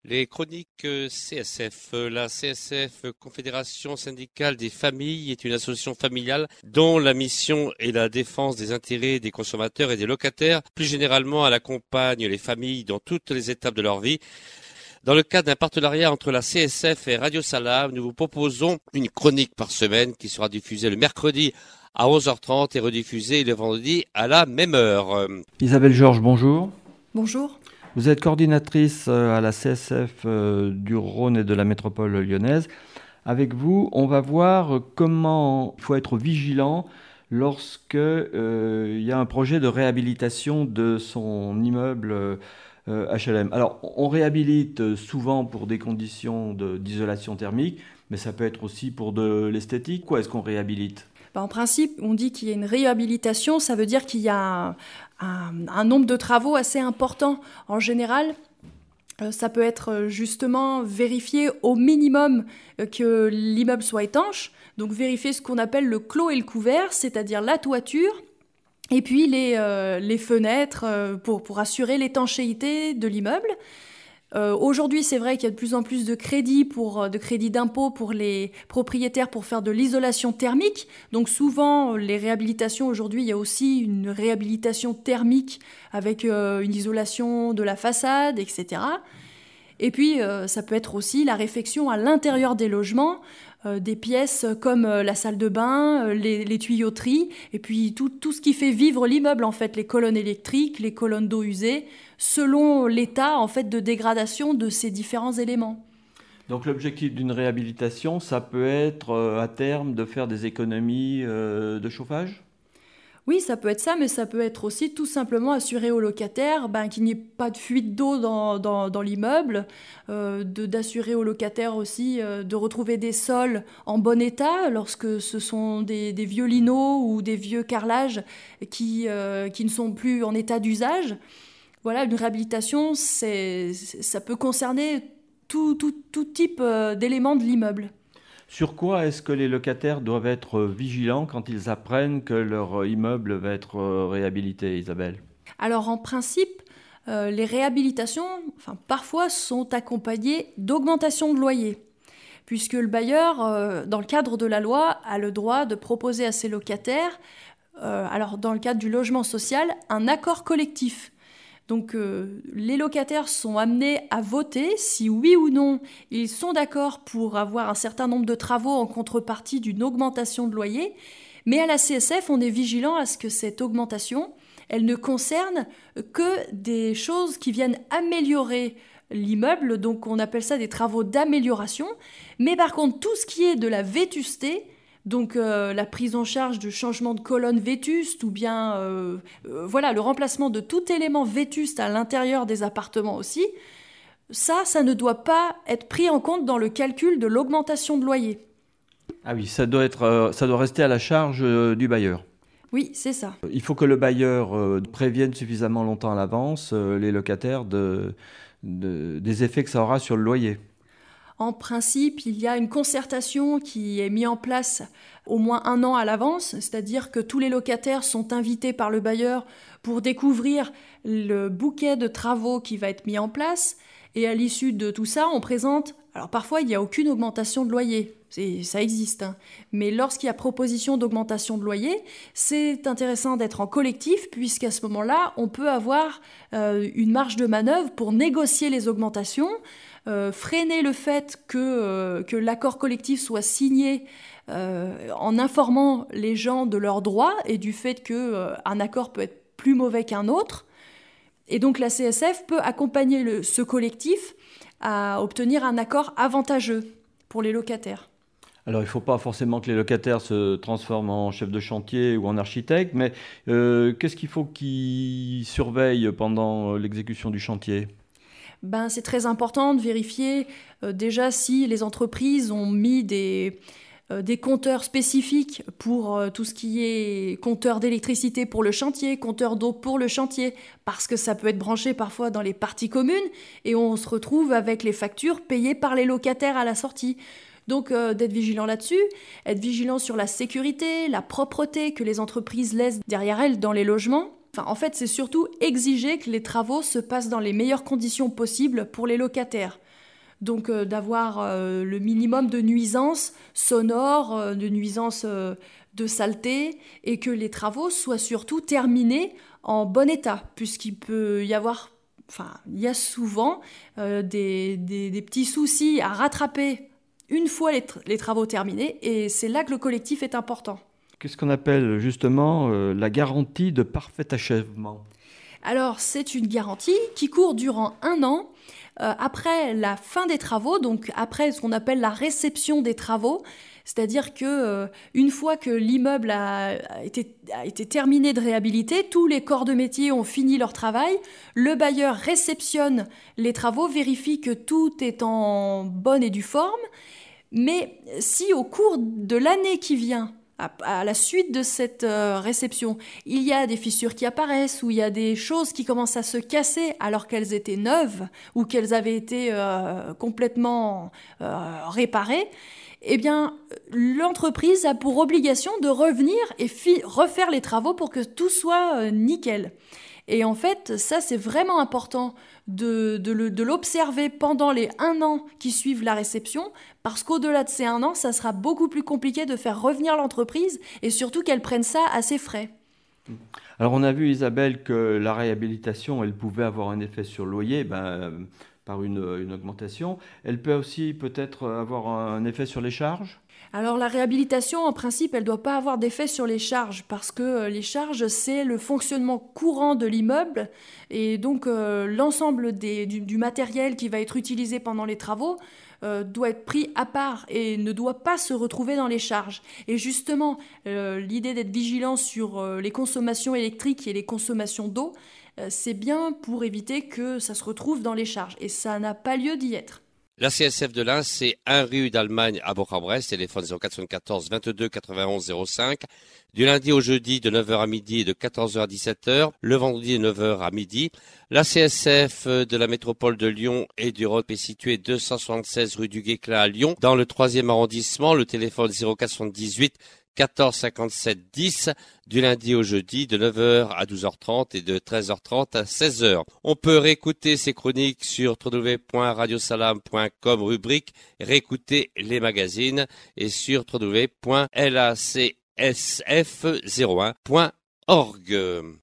Les chroniques CSF. La CSF, Confédération syndicale des familles, est une association familiale dont la mission est la défense des intérêts des consommateurs et des locataires. Plus généralement, elle accompagne les familles dans toutes les étapes de leur vie. Dans le cadre d'un partenariat entre la CSF et Radio Salam, nous vous proposons une chronique par semaine qui sera diffusée le mercredi à 11h30 et rediffusée le vendredi à la même heure. Isabelle Georges, bonjour. Bonjour. Vous êtes coordinatrice à la CSF du Rhône et de la métropole lyonnaise. Avec vous, on va voir comment il faut être vigilant lorsque il y a un projet de réhabilitation de son immeuble HLM. Alors, on réhabilite souvent pour des conditions d'isolation thermique, mais ça peut être aussi pour de l'esthétique. Quoi est-ce qu'on réhabilite ? En principe, on dit qu'il y a une réhabilitation, ça veut dire qu'il y a un nombre de travaux assez important. En général, ça peut être justement vérifier au minimum que l'immeuble soit étanche, donc vérifier ce qu'on appelle le clos et le couvert, c'est-à-dire la toiture, et puis les fenêtres pour assurer l'étanchéité de l'immeuble. Aujourd'hui, c'est vrai qu'il y a de plus en plus de crédits d'impôt pour les propriétaires pour faire de l'isolation thermique. Donc souvent, les réhabilitations, aujourd'hui, il y a aussi une réhabilitation thermique avec une isolation de la façade, etc. Et puis, ça peut être aussi la réfection à l'intérieur des logements, des pièces comme la salle de bain, les tuyauteries, et puis tout ce qui fait vivre l'immeuble, en fait, les colonnes électriques, les colonnes d'eau usée, selon l'état en fait de dégradation de ces différents éléments. Donc l'objectif d'une réhabilitation, ça peut être à terme de faire des économies de chauffage ? Oui, ça peut être ça, mais ça peut être aussi tout simplement assurer aux locataires qu'il n'y ait pas de fuite d'eau dans l'immeuble, d'assurer aux locataires aussi de retrouver des sols en bon état lorsque ce sont des vieux linaux ou des vieux carrelages qui ne sont plus en état d'usage. Voilà, une réhabilitation, ça peut concerner tout type d'éléments de l'immeuble. Sur quoi est-ce que les locataires doivent être vigilants quand ils apprennent que leur immeuble va être réhabilité, Isabelle ? Alors en principe, les réhabilitations, parfois sont accompagnées d'augmentation de loyer, puisque le bailleur, dans le cadre de la loi, a le droit de proposer à ses locataires, alors dans le cadre du logement social, un accord collectif. Donc les locataires sont amenés à voter si oui ou non ils sont d'accord pour avoir un certain nombre de travaux en contrepartie d'une augmentation de loyer. Mais à la CSF, on est vigilant à ce que cette augmentation, elle ne concerne que des choses qui viennent améliorer l'immeuble. Donc on appelle ça des travaux d'amélioration. Mais par contre, tout ce qui est de la vétusté, donc la prise en charge de changement de colonnes vétustes ou bien le remplacement de tout élément vétuste à l'intérieur des appartements aussi, ça ne doit pas être pris en compte dans le calcul de l'augmentation de loyer. Ah oui, ça doit rester à la charge du bailleur. Oui, c'est ça. Il faut que le bailleur prévienne suffisamment longtemps à l'avance les locataires des effets que ça aura sur le loyer. En principe, il y a une concertation qui est mise en place au moins 1 an à l'avance, c'est-à-dire que tous les locataires sont invités par le bailleur pour découvrir le bouquet de travaux qui va être mis en place. Et à l'issue de tout ça, on présente... Alors parfois, il n'y a aucune augmentation de loyer, ça existe. Mais lorsqu'il y a proposition d'augmentation de loyer, c'est intéressant d'être en collectif, puisqu'à ce moment-là, on peut avoir une marge de manœuvre pour négocier les augmentations, freiner le fait que l'accord collectif soit signé en informant les gens de leurs droits et du fait qu'un accord peut être plus mauvais qu'un autre. Et donc la CSF peut accompagner ce collectif à obtenir un accord avantageux pour les locataires. Alors il ne faut pas forcément que les locataires se transforment en chef de chantier ou en architecte, mais qu'est-ce qu'il faut qu'ils surveillent pendant l'exécution du chantier ? C'est très important de vérifier déjà si les entreprises ont mis des compteurs spécifiques pour tout ce qui est compteur d'électricité pour le chantier, compteur d'eau pour le chantier, parce que ça peut être branché parfois dans les parties communes et on se retrouve avec les factures payées par les locataires à la sortie. Donc d'être vigilant là-dessus, être vigilant sur la sécurité, la propreté que les entreprises laissent derrière elles dans les logements. En fait, c'est surtout exiger que les travaux se passent dans les meilleures conditions possibles pour les locataires. donc d'avoir le minimum de nuisances sonores, de nuisances de saleté, et que les travaux soient surtout terminés en bon état, puisqu'il peut y avoir, il y a souvent des petits soucis à rattraper une fois les travaux terminés, et c'est là que le collectif est important. Qu'est-ce qu'on appelle justement la garantie de parfait achèvement ? Alors, c'est une garantie qui court durant 1 an après la fin des travaux, donc après ce qu'on appelle la réception des travaux, c'est-à-dire que une fois que l'immeuble a été terminé de réhabiliter, tous les corps de métier ont fini leur travail, le bailleur réceptionne les travaux, vérifie que tout est en bonne et due forme, mais si au cours de l'année qui vient, à la suite de cette réception, il y a des fissures qui apparaissent, ou il y a des choses qui commencent à se casser alors qu'elles étaient neuves ou qu'elles avaient été complètement réparées, eh bien, l'entreprise a pour obligation de revenir et refaire les travaux pour que tout soit nickel. Et en fait, ça, c'est vraiment important de l'observer pendant les 1 an qui suivent la réception, parce qu'au-delà de ces 1 an, ça sera beaucoup plus compliqué de faire revenir l'entreprise, et surtout qu'elle prenne ça à ses frais. Alors, on a vu, Isabelle, que la réhabilitation, elle pouvait avoir un effet sur le loyer, par une augmentation. Elle peut aussi peut-être avoir un effet sur les charges ? Alors la réhabilitation, en principe, elle ne doit pas avoir d'effet sur les charges, parce que les charges, c'est le fonctionnement courant de l'immeuble, et donc l'ensemble du matériel qui va être utilisé pendant les travaux doit être pris à part et ne doit pas se retrouver dans les charges. Et justement, l'idée d'être vigilant sur les consommations électriques et les consommations d'eau, c'est bien pour éviter que ça se retrouve dans les charges, et ça n'a pas lieu d'y être. La CSF de l'Ain, c'est 1 rue d'Allemagne à Bourg-en-Bresse, téléphone 0474 22 91 05, du lundi au jeudi de 9h à midi et de 14h à 17h, le vendredi de 9h à midi. La CSF de la métropole de Lyon et du Rhône est située 276 rue du Guesclin à Lyon, dans le 3e arrondissement, le téléphone 0478 14 57 10, du lundi au jeudi de 9h à 12h30 et de 13h30 à 16h. On peut réécouter ces chroniques sur www.radiosalam.com, rubrique réécouter les magazines, et sur www.lacsf01.org.